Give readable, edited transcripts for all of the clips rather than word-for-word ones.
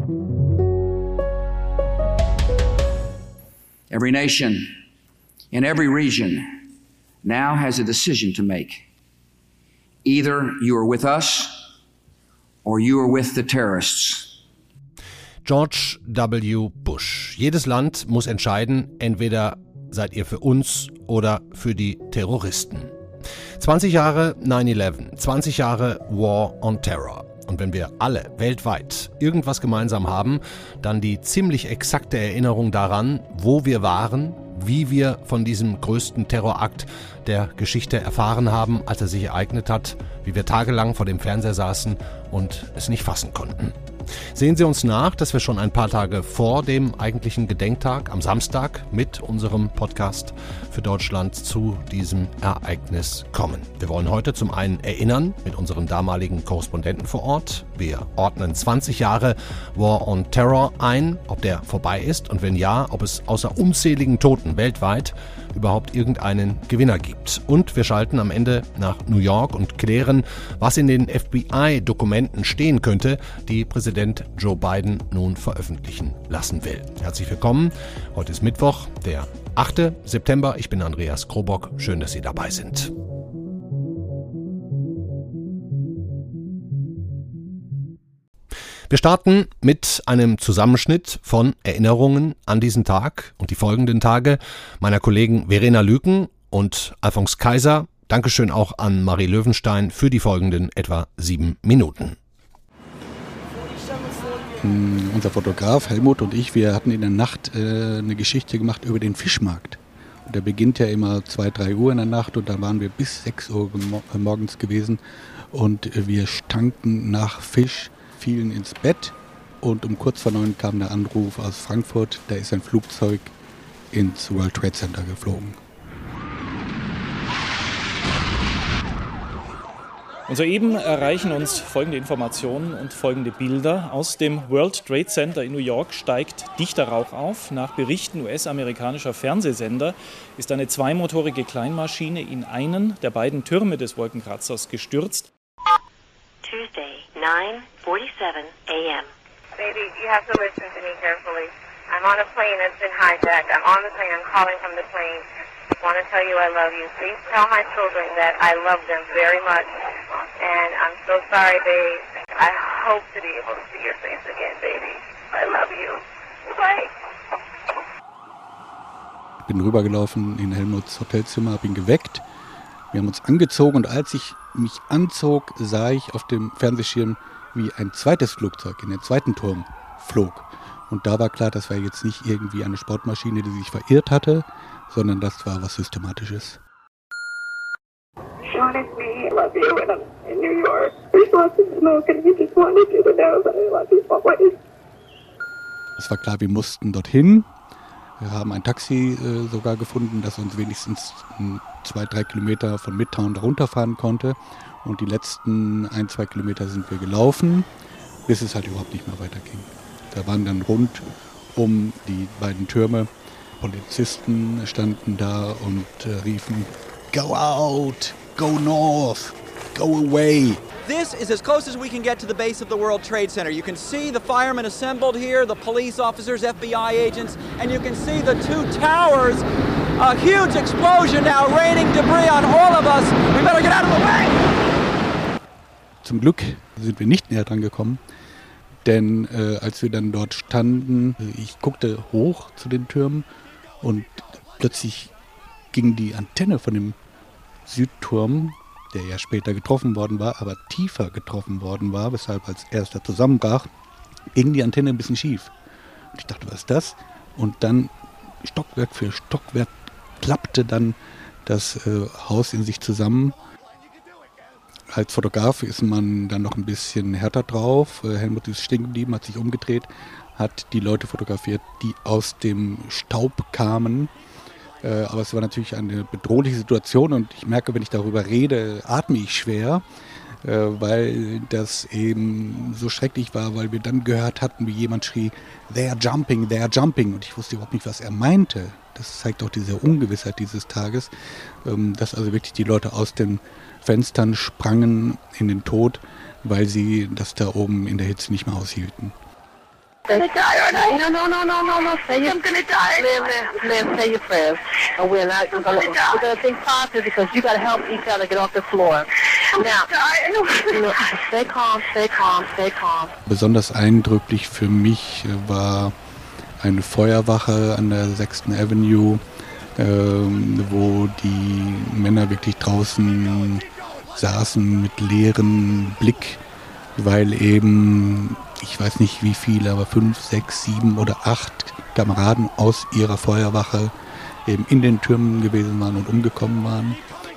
Every nation in every region now has a decision to make. Either you are with us or you are with the terrorists. George W. Bush. Jedes Land muss entscheiden, entweder seid ihr für uns oder für die Terroristen. 20 Jahre 9/11, 20 Jahre War on Terror. Und wenn wir alle weltweit irgendwas gemeinsam haben, dann die ziemlich exakte Erinnerung daran, wo wir waren, wie wir von diesem größten Terrorakt der Geschichte erfahren haben, als er sich ereignet hat, wie wir tagelang vor dem Fernseher saßen und es nicht fassen konnten. Sehen Sie uns nach, dass wir schon ein paar Tage vor dem eigentlichen Gedenktag am Samstag mit unserem Podcast für Deutschland zu diesem Ereignis kommen. Wir wollen heute zum einen erinnern mit unseren damaligen Korrespondenten vor Ort. Wir ordnen 20 Jahre War on Terror ein, ob der vorbei ist und wenn ja, ob es außer unzähligen Toten weltweit überhaupt irgendeinen Gewinner gibt. Und wir schalten am Ende nach New York und klären, was in den FBI-Dokumenten stehen könnte, die Präsident Joe Biden nun veröffentlichen lassen will. Herzlich willkommen. Heute ist Mittwoch, der 8. September. Ich bin Andreas Krobock. Schön, dass Sie dabei sind. Wir starten mit einem Zusammenschnitt von Erinnerungen an diesen Tag und die folgenden Tage meiner Kollegen Verena Lüken und Alfons Kaiser. Dankeschön auch an Marie Löwenstein für die folgenden etwa 7 Minuten. Unser Fotograf Helmut und ich, wir hatten in der Nacht eine Geschichte gemacht über den Fischmarkt. Und der beginnt ja immer 2, 3 Uhr in der Nacht und da waren wir bis 6 Uhr morgens gewesen und wir stanken nach Fisch, fielen ins Bett und um kurz vor 9 kam der Anruf aus Frankfurt, da ist ein Flugzeug ins World Trade Center geflogen. Und soeben erreichen uns folgende Informationen und folgende Bilder. Aus dem World Trade Center in New York steigt dichter Rauch auf. Nach Berichten US-amerikanischer Fernsehsender ist eine zweimotorige Kleinmaschine in einen der beiden Türme des Wolkenkratzers gestürzt. Tuesday, 9:47 a.m. Baby, you have to listen to me carefully. I'm on a plane that's been hijacked. I'm on the plane. I'm calling from the plane. I want to tell you I love you. Please tell my children that I love them very much. And I'm so sorry, babe. I hope to be able to see your face again, baby. I love you. Bye. Ich bin rübergelaufen in Helmuts Hotelzimmer, habe ihn geweckt. Wir haben uns angezogen und als ich mich anzog, sah ich auf dem Fernsehschirm, wie ein zweites Flugzeug in den zweiten Turm flog. Und da war klar, das war jetzt nicht irgendwie eine Sportmaschine, die sich verirrt hatte, sondern das war was Systematisches. Sean, it's me. I love you. And I'm in New York. There's lots of smoke and we just wanted you to know that I love you always. Es war klar, wir mussten dorthin. Wir haben ein Taxi sogar gefunden, das uns wenigstens 2, 3 Kilometer von Midtown runterfahren konnte. Und die letzten 1, 2 Kilometer sind wir gelaufen, bis es halt überhaupt nicht mehr weiterging. Da waren dann rund um die beiden Türme Polizisten standen da und riefen, "Go out, go north, go away." This is as close as we can get to the base of the World Trade Center. You can see the firemen assembled here, the police officers, FBI agents, and you can see the 2 towers. A huge explosion now, raining debris on all of us. We better get out of the way! Zum Glück sind wir nicht näher dran gekommen, denn als wir dann dort standen, ich guckte hoch zu den Türmen und plötzlich ging die Antenne von dem Südturm, der ja später getroffen worden war, aber tiefer getroffen worden war, weshalb als erster zusammenbrach, ging die Antenne ein bisschen schief. Und ich dachte, was ist das? Und dann Stockwerk für Stockwerk klappte dann das Haus in sich zusammen. Als Fotograf ist man dann noch ein bisschen härter drauf. Helmut ist stehen geblieben, hat sich umgedreht, hat die Leute fotografiert, die aus dem Staub kamen. Aber es war natürlich eine bedrohliche Situation und ich merke, wenn ich darüber rede, atme ich schwer, weil das eben so schrecklich war, weil wir dann gehört hatten, wie jemand schrie, "They are jumping, they are jumping." Und ich wusste überhaupt nicht, was er meinte. Das zeigt auch diese Ungewissheit dieses Tages, dass also wirklich die Leute aus den Fenstern sprangen in den Tod, weil sie das da oben in der Hitze nicht mehr aushielten. Say, die, aren't I? No. I'm gonna die. Live, say your prayers. And we're gonna think positive because you gotta help each other get off the floor. Now, stay calm. Besonders eindrücklich für mich war eine Feuerwache an der 6. Avenue, wo die Männer wirklich draußen saßen mit leerem Blick, weil eben, ich weiß nicht wie viele, aber 5, 6, 7 oder 8 Kameraden aus ihrer Feuerwache eben in den Türmen gewesen waren und umgekommen waren.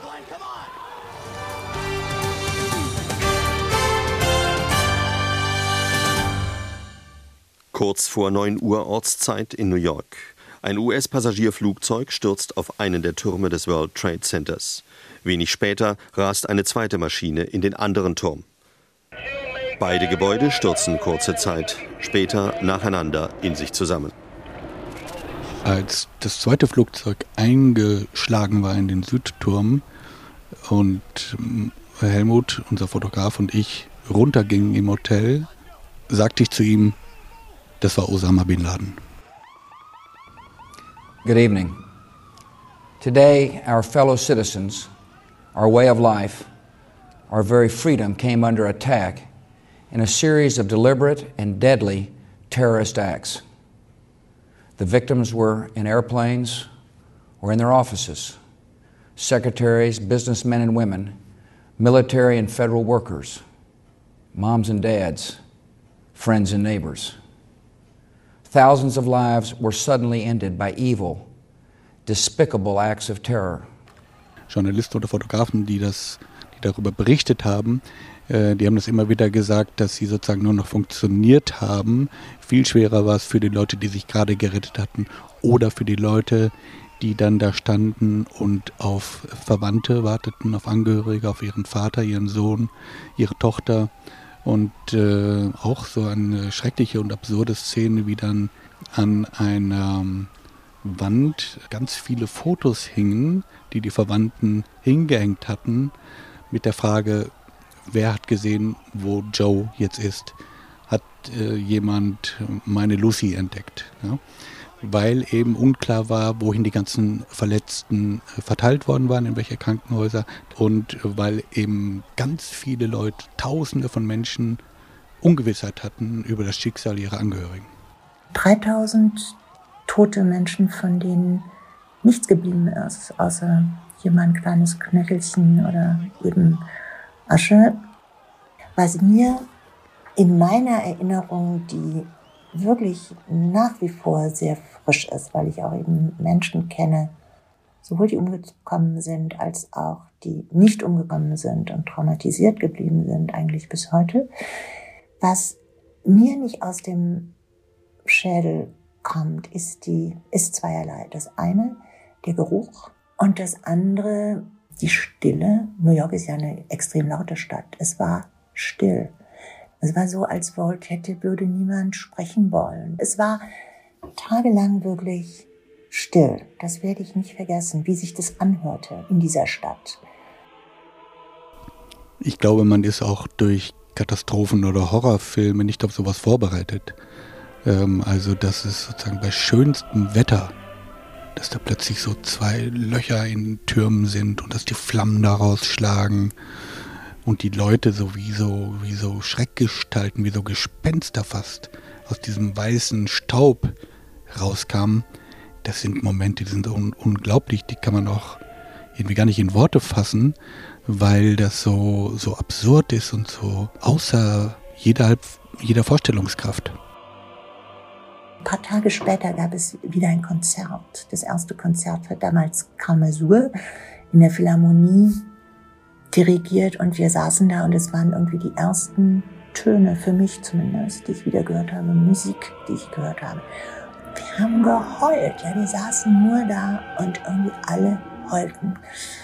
Kurz vor 9 Uhr Ortszeit in New York. Ein US-Passagierflugzeug stürzt auf einen der Türme des World Trade Centers. Wenig später rast eine zweite Maschine in den anderen Turm. Beide Gebäude stürzen kurze Zeit später nacheinander in sich zusammen. Als das zweite Flugzeug eingeschlagen war in den Südturm und Helmut, unser Fotograf, und ich runtergingen im Hotel, sagte ich zu ihm, das war Osama Bin Laden. Good evening. Today, our fellow citizens, our way of life, our very freedom came under attack in a series of deliberate and deadly terrorist acts. The victims were in airplanes or in their offices, secretaries, businessmen and women, military and federal workers, moms and dads, friends and neighbors. Thousands of lives were suddenly ended by evil, despicable acts of terror. Journalisten oder Fotografen, die darüber berichtet haben, die haben das immer wieder gesagt, dass sie sozusagen nur noch funktioniert haben. Viel schwerer war es für die Leute, die sich gerade gerettet hatten oder für die Leute, die dann da standen und auf Verwandte warteten, auf Angehörige, auf ihren Vater, ihren Sohn, ihre Tochter. Und auch so eine schreckliche und absurde Szene, wie dann an einer Wand ganz viele Fotos hingen, die die Verwandten hingehängt hatten, mit der Frage, wer hat gesehen, wo Joe jetzt ist? Hat jemand meine Lucy entdeckt? Ja? Weil eben unklar war, wohin die ganzen Verletzten verteilt worden waren, in welche Krankenhäuser, und weil eben ganz viele Leute, Tausende von Menschen, Ungewissheit hatten über das Schicksal ihrer Angehörigen. 3000 tote Menschen, von denen nichts geblieben ist, außer hier mal ein kleines Knöchelchen oder eben Asche. Was mir in meiner Erinnerung, die wirklich nach wie vor sehr frisch ist, weil ich auch eben Menschen kenne, sowohl die umgekommen sind, als auch die nicht umgekommen sind und traumatisiert geblieben sind, eigentlich bis heute. Was mir nicht aus dem Schädel kommt, ist zweierlei. Das eine, der Geruch, und das andere, die Stille. New York ist ja eine extrem laute Stadt. Es war still. Es war so, als würde niemand sprechen wollen. Es war tagelang wirklich still. Das werde ich nicht vergessen, wie sich das anhörte in dieser Stadt. Ich glaube, man ist auch durch Katastrophen oder Horrorfilme nicht auf sowas vorbereitet. Also, dass es sozusagen bei schönstem Wetter, dass da plötzlich so 2 Löcher in Türmen sind und dass die Flammen da rausschlagen. Und die Leute so wie so Schreckgestalten, wie so Gespenster fast, aus diesem weißen Staub rauskamen. Das sind Momente, die sind unglaublich, die kann man auch irgendwie gar nicht in Worte fassen, weil das so absurd ist und so außer jeder Vorstellungskraft. Ein paar Tage später gab es wieder ein Konzert. Das erste Konzert war damals Karl Masur in der Philharmonie dirigiert, und wir saßen da und es waren irgendwie die ersten Töne, für mich zumindest, die ich wieder gehört habe, Musik, die ich gehört habe. Wir haben geheult, ja, wir saßen nur da und irgendwie alle heulten.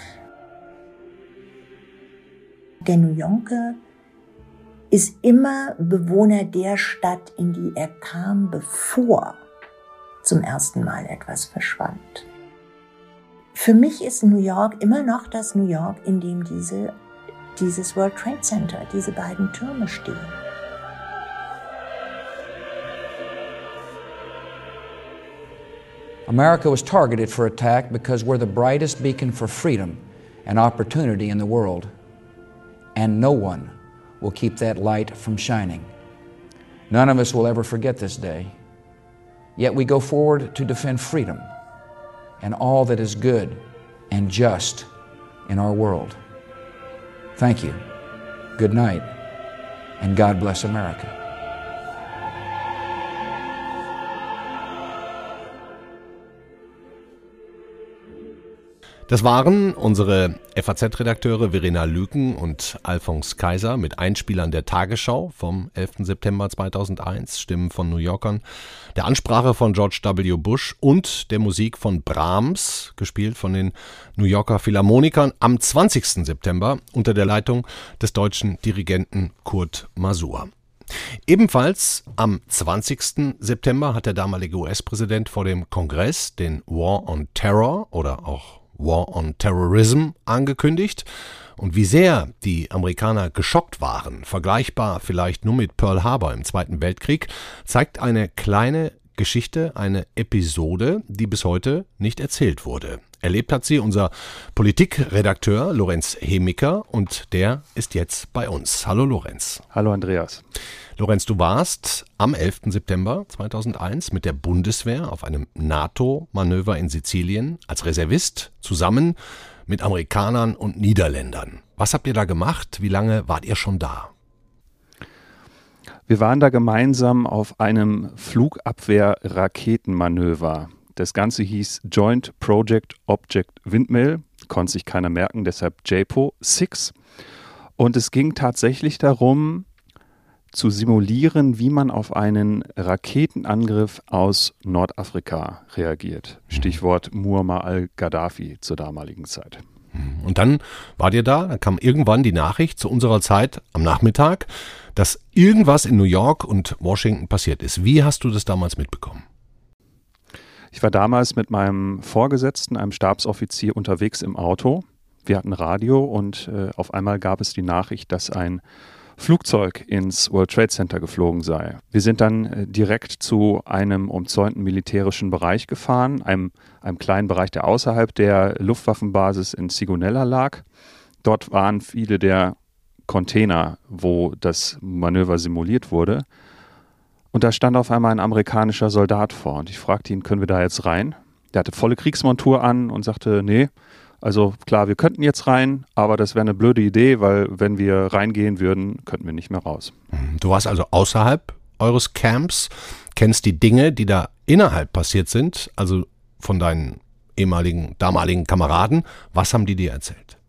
Der New Yorker ist immer Bewohner der Stadt, in die er kam, bevor zum ersten Mal etwas verschwand. Für mich ist New York immer noch das New York, in dem dieses World Trade Center, diese beiden Türme stehen. America was targeted for attack because we're the brightest beacon for freedom and opportunity in the world. And no one will keep that light from shining. None of us will ever forget this day. Yet we go forward to defend freedom and all that is good and just in our world. Thank you. Good night, and God bless America. Das waren unsere FAZ-Redakteure Verena Lüken und Alfons Kaiser mit Einspielern der Tagesschau vom 11. September 2001, Stimmen von New Yorkern, der Ansprache von George W. Bush und der Musik von Brahms, gespielt von den New Yorker Philharmonikern, am 20. September unter der Leitung des deutschen Dirigenten Kurt Masur. Ebenfalls am 20. September hat der damalige US-Präsident vor dem Kongress den War on Terror oder auch War on Terrorism angekündigt. Und wie sehr die Amerikaner geschockt waren, vergleichbar vielleicht nur mit Pearl Harbor im Zweiten Weltkrieg, zeigt eine kleine Geschichte, eine Episode, die bis heute nicht erzählt wurde. Erlebt hat sie unser Politikredakteur Lorenz Hemiker und der ist jetzt bei uns. Hallo Lorenz. Hallo Andreas. Lorenz, du warst am 11. September 2001 mit der Bundeswehr auf einem NATO-Manöver in Sizilien als Reservist zusammen mit Amerikanern und Niederländern. Was habt ihr da gemacht? Wie lange wart ihr schon da? Wir waren da gemeinsam auf einem Flugabwehr-Raketenmanöver. Das Ganze hieß Joint Project Object Windmill, konnte sich keiner merken, deshalb JPO 6. Und es ging tatsächlich darum, zu simulieren, wie man auf einen Raketenangriff aus Nordafrika reagiert. Stichwort Muammar al-Gaddafi zur damaligen Zeit. Und dann wart ihr da, dann kam irgendwann die Nachricht zu unserer Zeit am Nachmittag, dass irgendwas in New York und Washington passiert ist. Wie hast du das damals mitbekommen? Ich war damals mit meinem Vorgesetzten, einem Stabsoffizier, unterwegs im Auto. Wir hatten Radio und auf einmal gab es die Nachricht, dass ein Flugzeug ins World Trade Center geflogen sei. Wir sind dann direkt zu einem umzäunten militärischen Bereich gefahren, einem kleinen Bereich, der außerhalb der Luftwaffenbasis in Sigonella lag. Dort waren viele der Container, wo das Manöver simuliert wurde. Und da stand auf einmal ein amerikanischer Soldat vor und ich fragte ihn, können wir da jetzt rein? Der hatte volle Kriegsmontur an und sagte, nee. Also klar, wir könnten jetzt rein, aber das wäre eine blöde Idee, weil wenn wir reingehen würden, könnten wir nicht mehr raus. Du warst also außerhalb eures Camps, kennst die Dinge, die da innerhalb passiert sind, also von deinen damaligen Kameraden. Was haben die dir erzählt?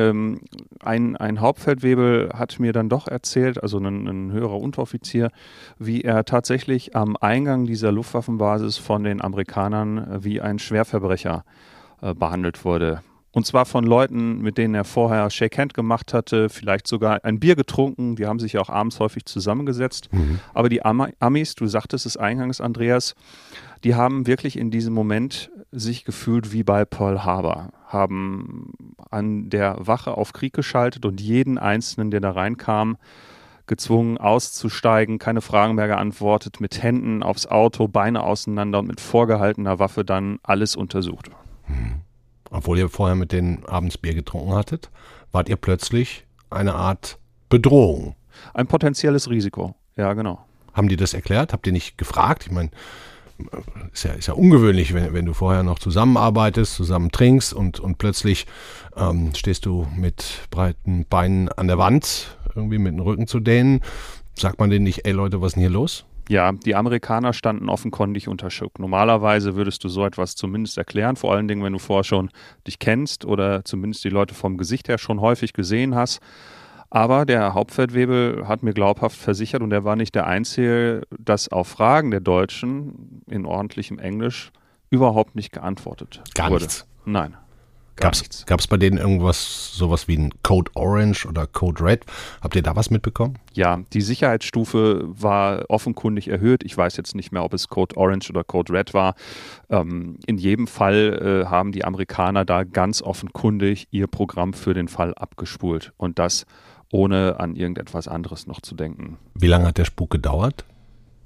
Ein Hauptfeldwebel hat mir dann doch erzählt, also ein höherer Unteroffizier, wie er tatsächlich am Eingang dieser Luftwaffenbasis von den Amerikanern wie ein Schwerverbrecher behandelt wurde. Und zwar von Leuten, mit denen er vorher Shake Hand gemacht hatte, vielleicht sogar ein Bier getrunken. Die haben sich ja auch abends häufig zusammengesetzt. Aber die Amis, du sagtest es eingangs, Andreas, die haben wirklich in diesem Moment sich gefühlt wie bei Pearl Harbor, haben an der Wache auf Krieg geschaltet und jeden Einzelnen, der da reinkam, gezwungen auszusteigen, keine Fragen mehr geantwortet, mit Händen aufs Auto, Beine auseinander und mit vorgehaltener Waffe dann alles untersucht. Obwohl ihr vorher mit denen abends Bier getrunken hattet, wart ihr plötzlich eine Art Bedrohung. Ein potenzielles Risiko, ja genau. Haben die das erklärt? Habt ihr nicht gefragt? Ich meine, ist ja ungewöhnlich, wenn du vorher noch zusammenarbeitest, zusammen trinkst und plötzlich stehst du mit breiten Beinen an der Wand, irgendwie mit dem Rücken zu denen. Sagt man denen nicht, ey Leute, was ist denn hier los? Ja, die Amerikaner standen offenkundig unter Schock. Normalerweise würdest du so etwas zumindest erklären, vor allen Dingen, wenn du vorher schon dich kennst oder zumindest die Leute vom Gesicht her schon häufig gesehen hast. Aber der Hauptfeldwebel hat mir glaubhaft versichert, und er war nicht der Einzige, dass auf Fragen der Deutschen in ordentlichem Englisch überhaupt nicht geantwortet wurde. Gar nichts? Nein. Gab es bei denen sowas wie ein Code Orange oder Code Red? Habt ihr da was mitbekommen? Ja, die Sicherheitsstufe war offenkundig erhöht. Ich weiß jetzt nicht mehr, ob es Code Orange oder Code Red war. In jedem Fall haben die Amerikaner da ganz offenkundig ihr Programm für den Fall abgespult. Und das ohne an irgendetwas anderes noch zu denken. Wie lange hat der Spuk gedauert?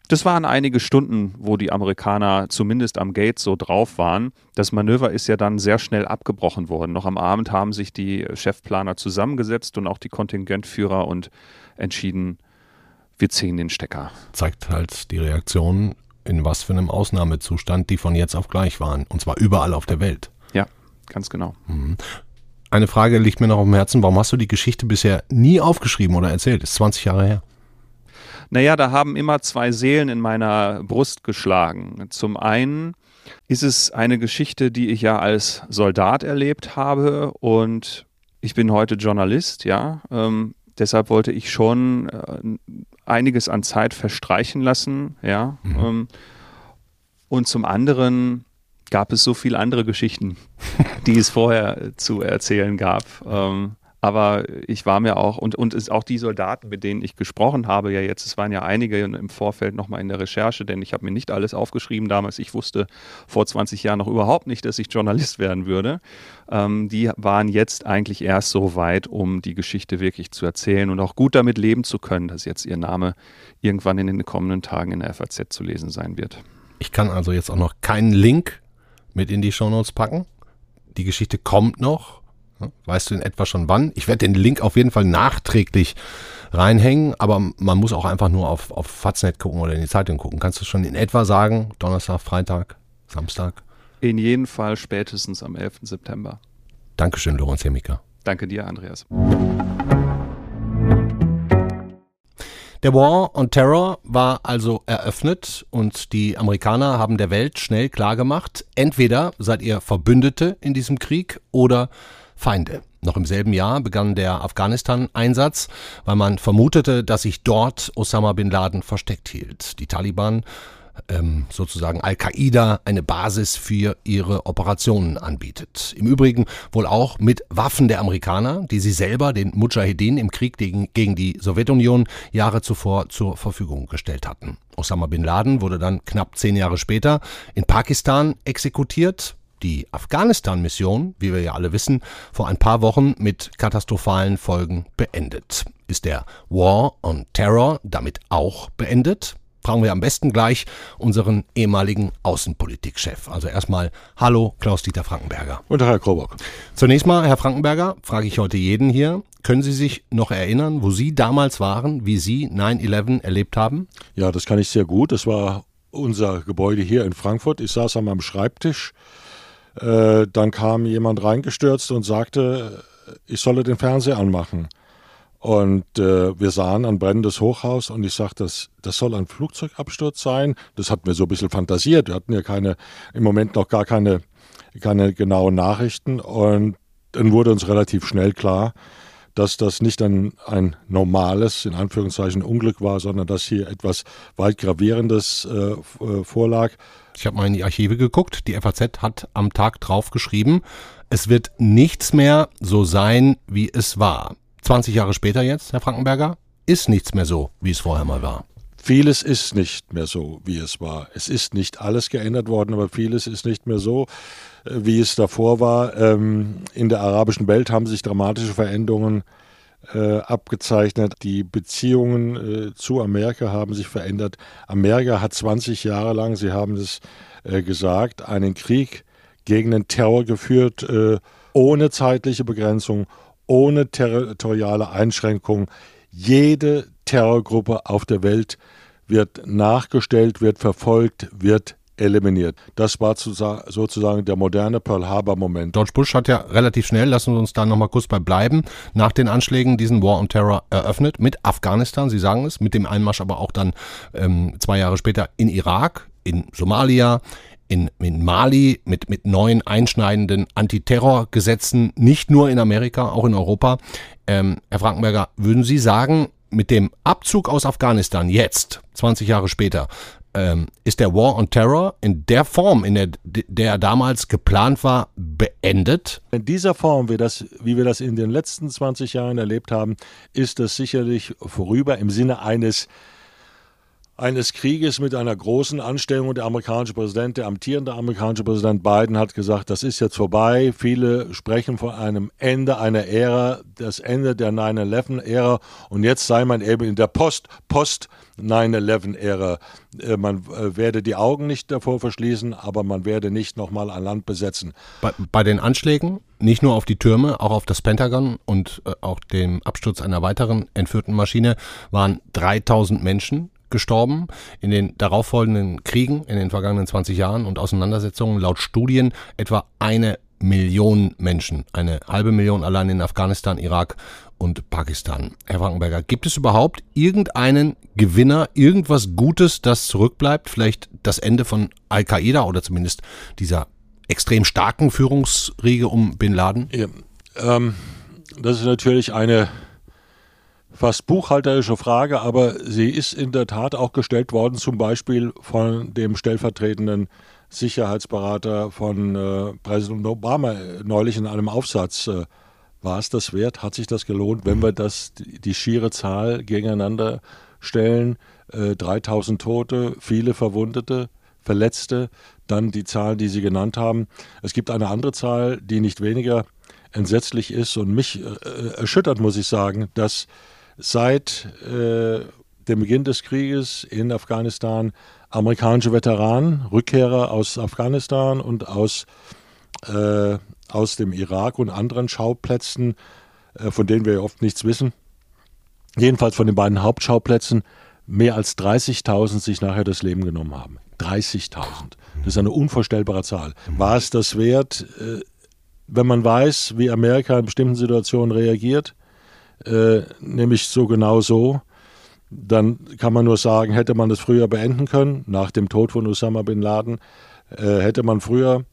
Das waren einige Stunden, wo die Amerikaner zumindest am Gate so drauf waren. Das Manöver ist ja dann sehr schnell abgebrochen worden. Noch am Abend haben sich die Chefplaner zusammengesetzt und auch die Kontingentführer und entschieden, wir ziehen den Stecker. Zeigt halt die Reaktion, in was für einem Ausnahmezustand die von jetzt auf gleich waren. Und zwar überall auf der Welt. Ja, ganz genau. Eine Frage liegt mir noch auf dem Herzen. Warum hast du die Geschichte bisher nie aufgeschrieben oder erzählt? Ist 20 Jahre her. Naja, da haben immer zwei Seelen in meiner Brust geschlagen. Zum einen ist es eine Geschichte, die ich ja als Soldat erlebt habe und ich bin heute Journalist, ja. Deshalb wollte ich schon einiges an Zeit verstreichen lassen, ja. Und zum anderen gab es so viele andere Geschichten, die es vorher zu erzählen gab. Aber ich war mir auch, und es auch die Soldaten, mit denen ich gesprochen habe, ja jetzt, es waren ja einige im Vorfeld nochmal in der Recherche, denn ich habe mir nicht alles aufgeschrieben damals. Ich wusste vor 20 Jahren noch überhaupt nicht, dass ich Journalist werden würde. Die waren jetzt eigentlich erst so weit, um die Geschichte wirklich zu erzählen und auch gut damit leben zu können, dass jetzt ihr Name irgendwann in den kommenden Tagen in der FAZ zu lesen sein wird. Ich kann also jetzt auch noch keinen Link mit in die Shownotes packen. Die Geschichte kommt noch. Weißt du in etwa schon wann? Ich werde den Link auf jeden Fall nachträglich reinhängen, aber man muss auch einfach nur auf Faznet gucken oder in die Zeitung gucken. Kannst du schon in etwa sagen, Donnerstag, Freitag, Samstag? In jedem Fall spätestens am 11. September. Dankeschön, Lorenz Hemmiker. Danke dir, Andreas. Der War on Terror war also eröffnet und die Amerikaner haben der Welt schnell klargemacht, entweder seid ihr Verbündete in diesem Krieg oder Feinde. Noch im selben Jahr begann der Afghanistan-Einsatz, weil man vermutete, dass sich dort Osama bin Laden versteckt hielt. Die Taliban, sozusagen Al-Qaida, eine Basis für ihre Operationen anbietet. Im Übrigen wohl auch mit Waffen der Amerikaner, die sie selber den Mujahedin im Krieg gegen die Sowjetunion Jahre zuvor zur Verfügung gestellt hatten. Osama bin Laden wurde dann knapp 10 Jahre später in Pakistan exekutiert. Die Afghanistan-Mission, wie wir ja alle wissen, vor ein paar Wochen mit katastrophalen Folgen beendet. Ist der War on Terror damit auch beendet? Fragen wir am besten gleich unseren ehemaligen Außenpolitikchef. Also erstmal, hallo Klaus-Dieter Frankenberger. Und Herr Krobock. Zunächst mal, Herr Frankenberger, frage ich heute jeden hier, können Sie sich noch erinnern, wo Sie damals waren, wie Sie 9/11 erlebt haben? Ja, das kann ich sehr gut. Das war unser Gebäude hier in Frankfurt. Ich saß an meinem Schreibtisch. Dann kam jemand reingestürzt und sagte, ich solle den Fernseher anmachen. Und wir sahen ein brennendes Hochhaus und ich sagte, das soll ein Flugzeugabsturz sein. Das hatten wir so ein bisschen fantasiert. Wir hatten ja im Moment noch gar keine genauen Nachrichten. Und dann wurde uns relativ schnell klar, dass das nicht ein normales, in Anführungszeichen, Unglück war, sondern dass hier etwas weit Gravierendes vorlag. Ich habe mal in die Archive geguckt. Die FAZ hat am Tag drauf geschrieben, es wird nichts mehr so sein, wie es war. 20 Jahre später jetzt, Herr Frankenberger, ist nichts mehr so, wie es vorher mal war. Vieles ist nicht mehr so, wie es war. Es ist nicht alles geändert worden, aber vieles ist nicht mehr so, wie es davor war. In der arabischen Welt haben sich dramatische Veränderungen abgezeichnet. Die Beziehungen zu Amerika haben sich verändert. Amerika hat 20 Jahre lang, Sie haben es gesagt, einen Krieg gegen den Terror geführt, ohne zeitliche Begrenzung, ohne territoriale Einschränkung. Jede Terrorgruppe auf der Welt wird nachgestellt, wird verfolgt, wird eliminiert. Das war sozusagen der moderne Pearl Harbor-Moment. George Bush hat ja relativ schnell, lassen wir uns da nochmal kurz bei bleiben, nach den Anschlägen diesen War on Terror eröffnet mit Afghanistan, Sie sagen es, mit dem Einmarsch aber auch dann 2 Jahre später in Irak, in Somalia, in Mali mit neuen einschneidenden Antiterrorgesetzen, nicht nur in Amerika, auch in Europa. Herr Frankenberger, würden Sie sagen, mit dem Abzug aus Afghanistan jetzt, 20 Jahre später, ist der War on Terror in der Form, in der damals geplant war, beendet? In dieser Form, wie wir das in den letzten 20 Jahren erlebt haben, ist das sicherlich vorüber im Sinne eines eines Krieges mit einer großen Anstrengung. Der amtierende amerikanische Präsident Biden hat gesagt, das ist jetzt vorbei. Viele sprechen von einem Ende einer Ära, das Ende der 9/11-Ära. Und jetzt sei man eben in der Post-9/11-Ära. Man werde die Augen nicht davor verschließen, aber man werde nicht nochmal ein Land besetzen. Bei den Anschlägen, nicht nur auf die Türme, auch auf das Pentagon und auch dem Absturz einer weiteren entführten Maschine, waren 3000 Menschen gestorben. In den darauffolgenden Kriegen in den vergangenen 20 Jahren und Auseinandersetzungen laut Studien etwa 1 Million Menschen. 500.000 allein in Afghanistan, Irak und Pakistan. Herr Frankenberger, gibt es überhaupt irgendeinen Gewinner, irgendwas Gutes, das zurückbleibt? Vielleicht das Ende von Al-Qaida oder zumindest dieser extrem starken Führungsriege um Bin Laden? Ja, das ist natürlich eine fast buchhalterische Frage, aber sie ist in der Tat auch gestellt worden, zum Beispiel von dem stellvertretenden Sicherheitsberater von Präsident Obama neulich in einem Aufsatz. War es das wert? Hat sich das gelohnt, wenn wir die schiere Zahl gegeneinander stellen? 3000 Tote, viele Verwundete, Verletzte, dann die Zahl, die Sie genannt haben. Es gibt eine andere Zahl, die nicht weniger entsetzlich ist und mich erschüttert, muss ich sagen, dass seit dem Beginn des Krieges in Afghanistan amerikanische Veteranen, Rückkehrer aus Afghanistan und aus dem Irak und anderen Schauplätzen, von denen wir ja oft nichts wissen, jedenfalls von den beiden Hauptschauplätzen, mehr als 30.000 sich nachher das Leben genommen haben. 30.000. Das ist eine unvorstellbare Zahl. War es das wert, wenn man weiß, wie Amerika in bestimmten Situationen reagiert, nämlich so genau so, dann kann man nur sagen, hätte man das früher beenden können, nach dem Tod von Osama Bin Laden, hätte man früher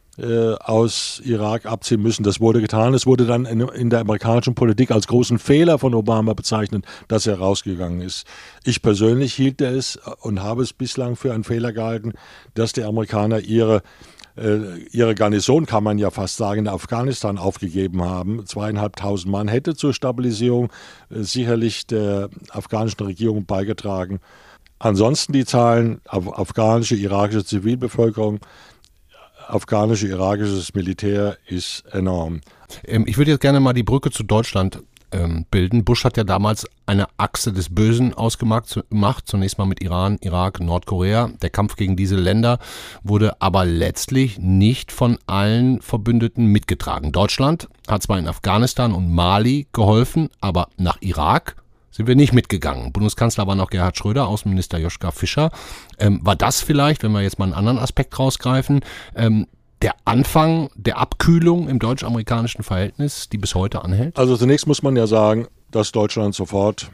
aus Irak abziehen müssen. Das wurde getan. Es wurde dann in der amerikanischen Politik als großen Fehler von Obama bezeichnet, dass er rausgegangen ist. Ich persönlich hielt es und habe es bislang für einen Fehler gehalten, dass die Amerikaner ihre Garnison, kann man ja fast sagen, in Afghanistan aufgegeben haben. 2.500 Mann hätte zur Stabilisierung sicherlich der afghanischen Regierung beigetragen. Ansonsten die Zahlen, afghanische, irakische Zivilbevölkerung, afghanische, irakisches Militär ist enorm. Ich würde jetzt gerne mal die Brücke zu Deutschland bilden. Bush hat ja damals eine Achse des Bösen ausgemacht, zunächst mal mit Iran, Irak, Nordkorea. Der Kampf gegen diese Länder wurde aber letztlich nicht von allen Verbündeten mitgetragen. Deutschland hat zwar in Afghanistan und Mali geholfen, aber nach Irak sind wir nicht mitgegangen. Bundeskanzler war noch Gerhard Schröder, Außenminister Joschka Fischer. War das vielleicht, wenn wir jetzt mal einen anderen Aspekt rausgreifen, der Anfang der Abkühlung im deutsch-amerikanischen Verhältnis, die bis heute anhält? Also zunächst muss man ja sagen, dass Deutschland sofort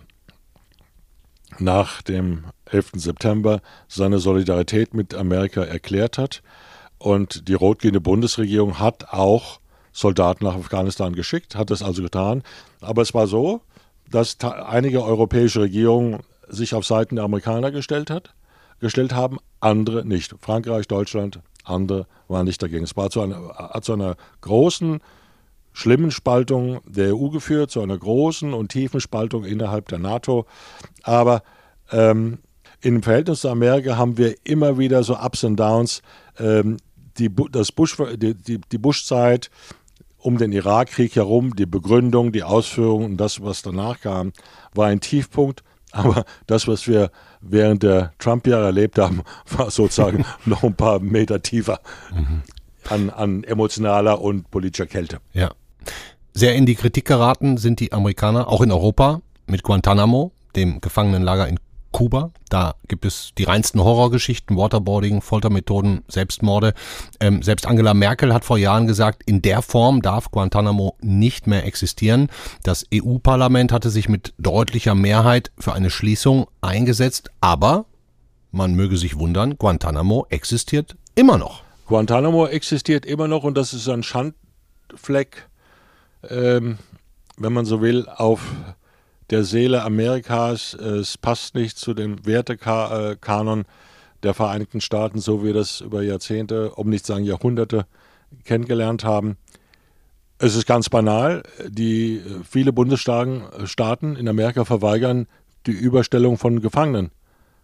nach dem 11. September seine Solidarität mit Amerika erklärt hat. Und die rot-grüne Bundesregierung hat auch Soldaten nach Afghanistan geschickt, hat das also getan. Aber es war so, dass einige europäische Regierungen sich auf Seiten der Amerikaner gestellt haben, andere nicht. Frankreich, Deutschland, andere waren nicht dagegen. Es war hat zu einer großen, schlimmen Spaltung der EU geführt, zu einer großen und tiefen Spaltung innerhalb der NATO. Aber im Verhältnis zu Amerika haben wir immer wieder so Ups und Downs. Die Bush-Zeit um den Irakkrieg herum, die Begründung, die Ausführung und das, was danach kam, war ein Tiefpunkt. Aber das, was wir während der Trump-Jahre erlebt haben, war sozusagen noch ein paar Meter tiefer an emotionaler und politischer Kälte. Ja. Sehr in die Kritik geraten sind die Amerikaner, auch in Europa, mit Guantanamo, dem Gefangenenlager in Kuba. Da gibt es die reinsten Horrorgeschichten, Waterboarding, Foltermethoden, Selbstmorde. Selbst Angela Merkel hat vor Jahren gesagt, in der Form darf Guantanamo nicht mehr existieren. Das EU-Parlament hatte sich mit deutlicher Mehrheit für eine Schließung eingesetzt. Aber, man möge sich wundern, Guantanamo existiert immer noch. Guantanamo existiert immer noch und das ist ein Schandfleck, wenn man so will, auf der Seele Amerikas. Es passt nicht zu dem Wertekanon der Vereinigten Staaten, so wie wir das über Jahrzehnte, um nicht zu sagen Jahrhunderte, kennengelernt haben. Es ist ganz banal. Viele Bundesstaaten in Amerika verweigern die Überstellung von Gefangenen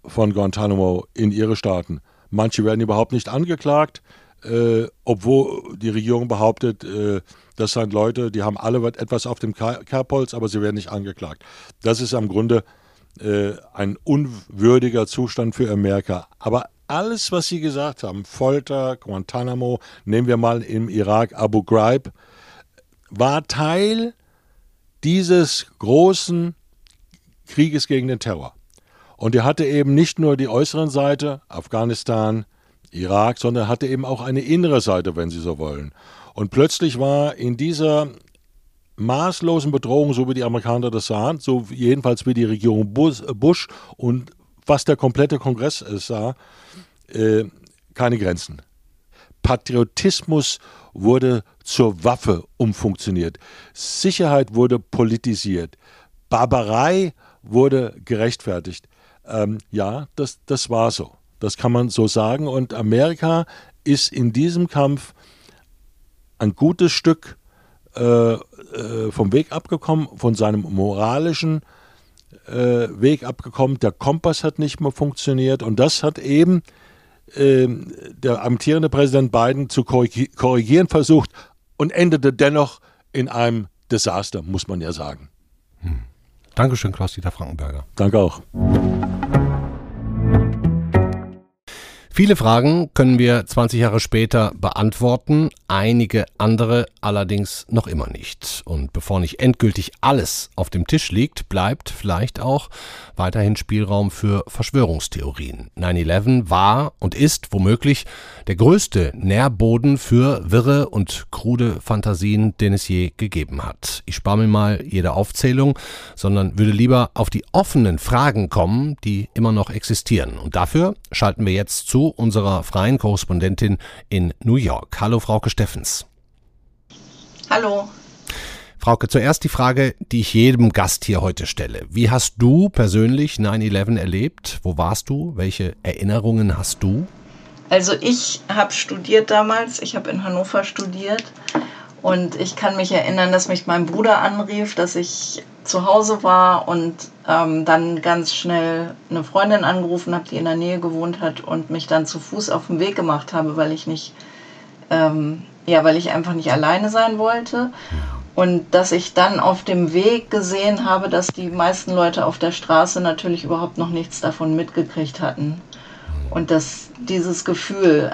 von Guantanamo in ihre Staaten. Manche werden überhaupt nicht angeklagt, obwohl die Regierung behauptet, das sind Leute, die haben alle etwas auf dem Kerbholz, aber sie werden nicht angeklagt. Das ist am Grunde ein unwürdiger Zustand für Amerika. Aber alles, was Sie gesagt haben, Folter, Guantanamo, nehmen wir mal im Irak Abu Ghraib, war Teil dieses großen Krieges gegen den Terror. Und er hatte eben nicht nur die äußeren Seite, Afghanistan, Irak, sondern hatte eben auch eine innere Seite, wenn Sie so wollen. Und plötzlich war in dieser maßlosen Bedrohung, so wie die Amerikaner das sahen, so jedenfalls wie die Regierung Bush und was der komplette Kongress sah, keine Grenzen. Patriotismus wurde zur Waffe umfunktioniert. Sicherheit wurde politisiert. Barbarei wurde gerechtfertigt. Ja, das war so. Das kann man so sagen. Und Amerika ist in diesem Kampf ein gutes Stück vom Weg abgekommen, von seinem moralischen Weg abgekommen. Der Kompass hat nicht mehr funktioniert. Und das hat eben der amtierende Präsident Biden zu korrigieren versucht und endete dennoch in einem Desaster, muss man ja sagen. Dankeschön, Klaus-Dieter Frankenberger. Danke auch. Viele Fragen können wir 20 Jahre später beantworten, einige andere allerdings noch immer nicht. Und bevor nicht endgültig alles auf dem Tisch liegt, bleibt vielleicht auch weiterhin Spielraum für Verschwörungstheorien. 9/11 war und ist womöglich der größte Nährboden für wirre und krude Fantasien, den es je gegeben hat. Ich spare mir mal jede Aufzählung, sondern würde lieber auf die offenen Fragen kommen, die immer noch existieren. Und dafür schalten wir jetzt zu unserer freien Korrespondentin in New York. Hallo, Frauke Steffens. Hallo. Frauke, zuerst die Frage, die ich jedem Gast hier heute stelle. Wie hast du persönlich 9/11 erlebt? Wo warst du? Welche Erinnerungen hast du? Also ich habe studiert damals. Ich habe in Hannover studiert. Und ich kann mich erinnern, dass mich mein Bruder anrief, dass ich zu Hause war und dann ganz schnell eine Freundin angerufen habe, die in der Nähe gewohnt hat und mich dann zu Fuß auf den Weg gemacht habe, weil ich einfach nicht alleine sein wollte. Und dass ich dann auf dem Weg gesehen habe, dass die meisten Leute auf der Straße natürlich überhaupt noch nichts davon mitgekriegt hatten. Und dass dieses Gefühl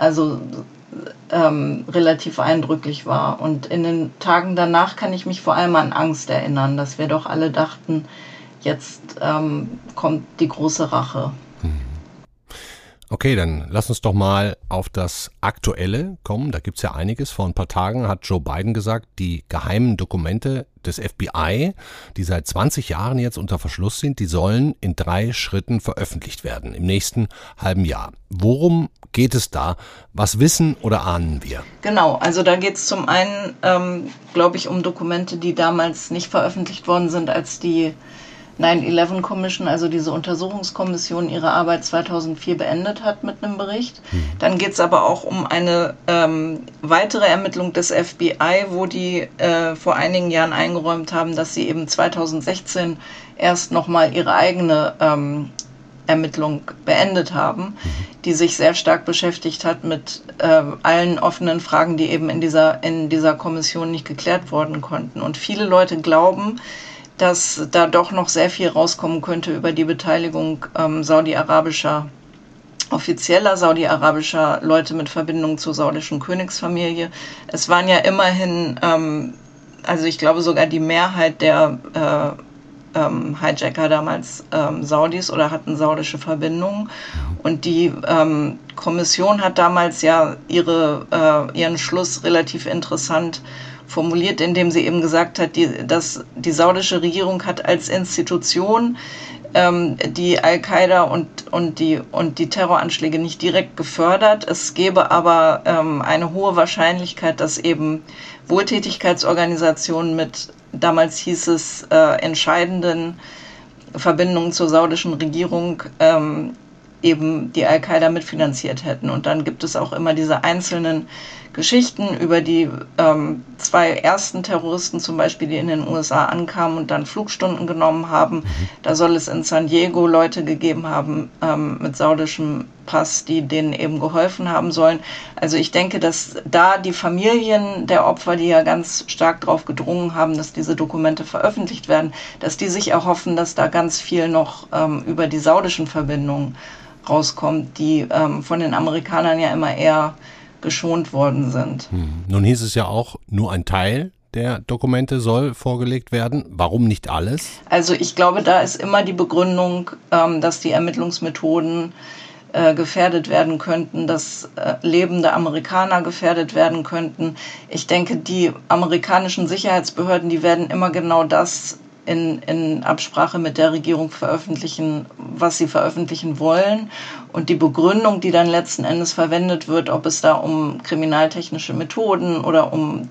relativ eindrücklich war. Und in den Tagen danach kann ich mich vor allem an Angst erinnern, dass wir doch alle dachten, jetzt kommt die große Rache. Okay, dann lass uns doch mal auf das Aktuelle kommen. Da gibt's ja einiges. Vor ein paar Tagen hat Joe Biden gesagt, die geheimen Dokumente des FBI, die seit 20 Jahren jetzt unter Verschluss sind, die sollen in 3 Schritten veröffentlicht werden, im nächsten halben Jahr. Worum geht es da? Was wissen oder ahnen wir? Genau, also da geht es zum einen, glaube ich, um Dokumente, die damals nicht veröffentlicht worden sind, als die 9/11 Commission, also diese Untersuchungskommission, ihre Arbeit 2004 beendet hat mit einem Bericht. Dann geht es aber auch um eine weitere Ermittlung des FBI, wo die vor einigen Jahren eingeräumt haben, dass sie eben 2016 erst nochmal ihre eigene Ermittlung beendet haben, die sich sehr stark beschäftigt hat mit allen offenen Fragen, die eben in dieser Kommission nicht geklärt worden konnten. Und viele Leute glauben, dass da doch noch sehr viel rauskommen könnte über die Beteiligung offizieller saudi-arabischer Leute mit Verbindung zur saudischen Königsfamilie. Es waren ja immerhin, also ich glaube sogar die Mehrheit der Hijacker damals Saudis oder hatten saudische Verbindungen. Und die Kommission hat damals ja ihren Schluss relativ interessant formuliert, indem sie eben gesagt hat, dass die saudische Regierung hat als Institution die Al-Qaida und die Terroranschläge nicht direkt gefördert. Es gäbe aber eine hohe Wahrscheinlichkeit, dass eben Wohltätigkeitsorganisationen mit, damals hieß es, entscheidenden Verbindungen zur saudischen Regierung eben die Al-Qaida mitfinanziert hätten. Und dann gibt es auch immer diese einzelnen Geschichten über die 2 ersten Terroristen zum Beispiel, die in den USA ankamen und dann Flugstunden genommen haben. Da soll es in San Diego Leute gegeben haben mit saudischem Pass, die denen eben geholfen haben sollen. Also ich denke, dass da die Familien der Opfer, die ja ganz stark darauf gedrungen haben, dass diese Dokumente veröffentlicht werden, dass die sich erhoffen, dass da ganz viel noch über die saudischen Verbindungen rauskommt, die von den Amerikanern ja immer eher geschont worden sind. Nun hieß es ja auch, nur ein Teil der Dokumente soll vorgelegt werden. Warum nicht alles? Also ich glaube, da ist immer die Begründung, dass die Ermittlungsmethoden gefährdet werden könnten, dass lebende Amerikaner gefährdet werden könnten. Ich denke, die amerikanischen Sicherheitsbehörden, die werden immer genau das in Absprache mit der Regierung veröffentlichen, was sie veröffentlichen wollen. Und die Begründung, die dann letzten Endes verwendet wird, ob es da um kriminaltechnische Methoden oder um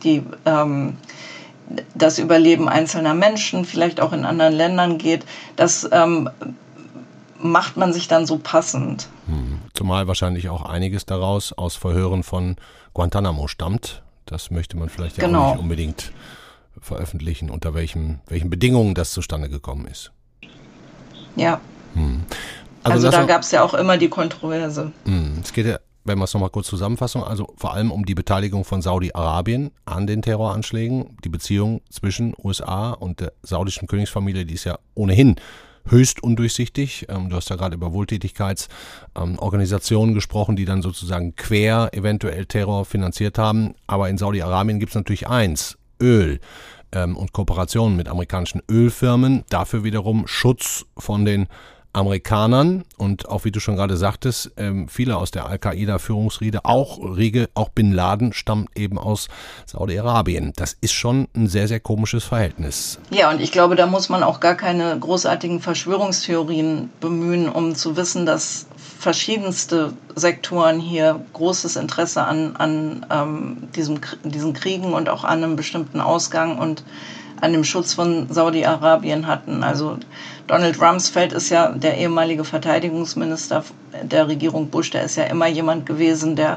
das Überleben einzelner Menschen, vielleicht auch in anderen Ländern geht, das macht man sich dann so passend. Zumal wahrscheinlich auch einiges daraus aus Verhören von Guantanamo stammt. Das möchte man vielleicht ja auch nicht unbedingt veröffentlichen, unter welchen Bedingungen das zustande gekommen ist. Ja. Also da gab es ja auch immer die Kontroverse. Es geht ja, wenn wir es nochmal kurz zusammenfassen, also vor allem um die Beteiligung von Saudi-Arabien an den Terroranschlägen. Die Beziehung zwischen USA und der saudischen Königsfamilie, die ist ja ohnehin höchst undurchsichtig. Du hast ja gerade über Wohltätigkeitsorganisationen gesprochen, die dann sozusagen quer eventuell Terror finanziert haben. Aber in Saudi-Arabien gibt es natürlich eins: Öl und Kooperationen mit amerikanischen Ölfirmen. Dafür wiederum Schutz von den Amerikanern und auch, wie du schon gerade sagtest, viele aus der Al-Qaida-Führungsriege, auch Bin Laden, stammt eben aus Saudi-Arabien. Das ist schon ein sehr, sehr komisches Verhältnis. Ja, und ich glaube, da muss man auch gar keine großartigen Verschwörungstheorien bemühen, um zu wissen, dass verschiedenste Sektoren hier großes Interesse an diesen Kriegen und auch an einem bestimmten Ausgang und an dem Schutz von Saudi-Arabien hatten. Also Donald Rumsfeld ist ja der ehemalige Verteidigungsminister der Regierung Bush, der ist ja immer jemand gewesen, der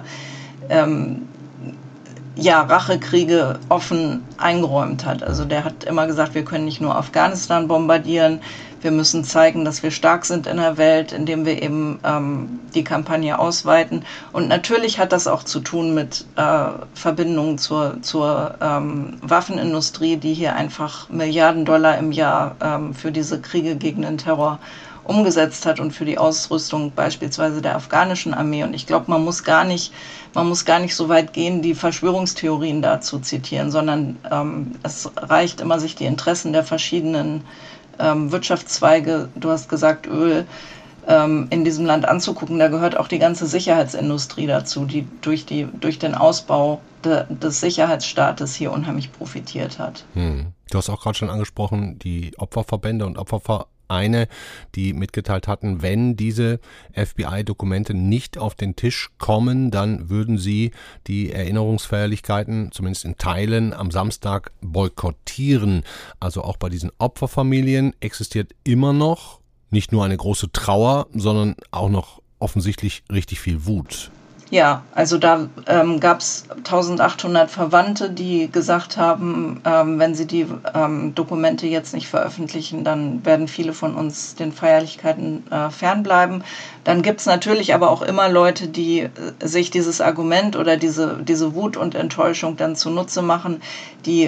Rachekriege offen eingeräumt hat. Also der hat immer gesagt, wir können nicht nur Afghanistan bombardieren, wir müssen zeigen, dass wir stark sind in der Welt, indem wir eben die Kampagne ausweiten. Und natürlich hat das auch zu tun mit Verbindungen zur Waffenindustrie, die hier einfach Milliarden $Milliarden im Jahr für diese Kriege gegen den Terror umgesetzt hat und für die Ausrüstung beispielsweise der afghanischen Armee. Und ich glaube, man muss gar nicht so weit gehen, die Verschwörungstheorien da zu zitieren, sondern es reicht immer, sich die Interessen der verschiedenen Wirtschaftszweige, du hast gesagt Öl, in diesem Land anzugucken. Da gehört auch die ganze Sicherheitsindustrie dazu, die durch den Ausbau des Sicherheitsstaates hier unheimlich profitiert hat. Du hast auch gerade schon angesprochen, die Opferverbände und Opfervereine, die mitgeteilt hatten, wenn diese FBI-Dokumente nicht auf den Tisch kommen, dann würden sie die Erinnerungsfeierlichkeiten, zumindest in Teilen, am Samstag boykottieren. Also auch bei diesen Opferfamilien existiert immer noch nicht nur eine große Trauer, sondern auch noch offensichtlich richtig viel Wut. Ja, also da gab es 1800 Verwandte, die gesagt haben, wenn sie die Dokumente jetzt nicht veröffentlichen, dann werden viele von uns den Feierlichkeiten fernbleiben. Dann gibt es natürlich aber auch immer Leute, die sich dieses Argument oder diese Wut und Enttäuschung dann zunutze machen. Die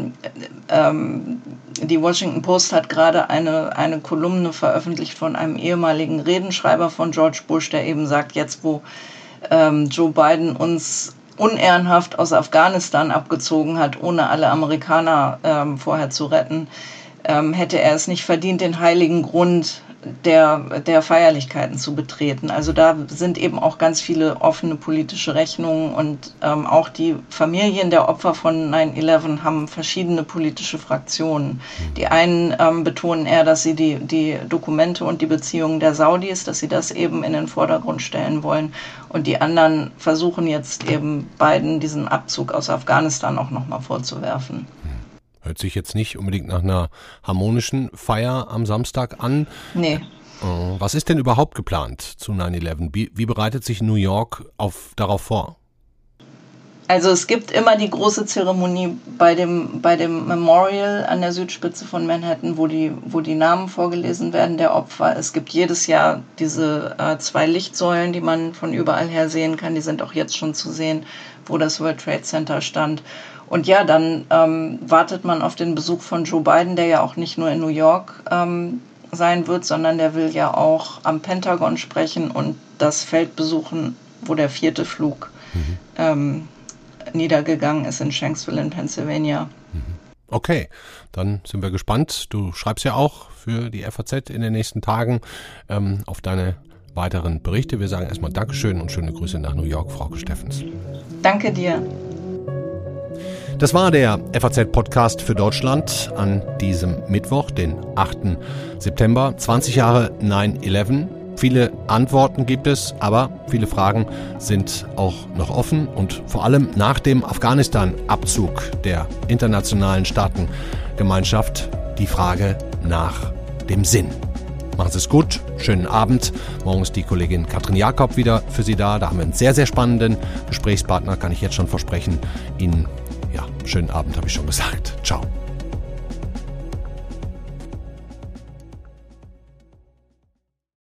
Washington Post hat gerade eine Kolumne veröffentlicht von einem ehemaligen Redenschreiber von George Bush, der eben sagt, jetzt wo Joe Biden uns unehrenhaft aus Afghanistan abgezogen hat, ohne alle Amerikaner vorher zu retten, hätte er es nicht verdient, den heiligen Grund der Feierlichkeiten zu betreten. Also da sind eben auch ganz viele offene politische Rechnungen und auch die Familien der Opfer von 9/11 haben verschiedene politische Fraktionen. Die einen betonen eher, dass sie die Dokumente und die Beziehungen der Saudis, dass sie das eben in den Vordergrund stellen wollen, und die anderen versuchen jetzt eben Biden diesen Abzug aus Afghanistan auch nochmal vorzuwerfen. Hört sich jetzt nicht unbedingt nach einer harmonischen Feier am Samstag an. Nee. Was ist denn überhaupt geplant zu 9/11? Wie bereitet sich New York darauf vor? Also es gibt immer die große Zeremonie bei dem Memorial an der Südspitze von Manhattan, wo die Namen vorgelesen werden der Opfer. Es gibt jedes Jahr diese 2 Lichtsäulen, die man von überall her sehen kann. Die sind auch jetzt schon zu sehen, wo das World Trade Center stand. Und ja, dann wartet man auf den Besuch von Joe Biden, der ja auch nicht nur in New York sein wird, sondern der will ja auch am Pentagon sprechen und das Feld besuchen, wo der 4. Flug niedergegangen ist in Shanksville in Pennsylvania. Okay, dann sind wir gespannt. Du schreibst ja auch für die FAZ in den nächsten Tagen auf deine weiteren Berichte. Wir sagen erstmal Dankeschön und schöne Grüße nach New York, Frauke Steffens. Danke dir. Das war der FAZ-Podcast für Deutschland an diesem Mittwoch, den 8. September. 20 Jahre 9/11. Viele Antworten gibt es, aber viele Fragen sind auch noch offen. Und vor allem nach dem Afghanistan-Abzug der internationalen Staatengemeinschaft die Frage nach dem Sinn. Machen Sie es gut, schönen Abend. Morgen ist die Kollegin Katrin Jakob wieder für Sie da. Da haben wir einen sehr, sehr spannenden Gesprächspartner, kann ich jetzt schon versprechen. Ihnen schönen Abend, habe ich schon gesagt. Ciao.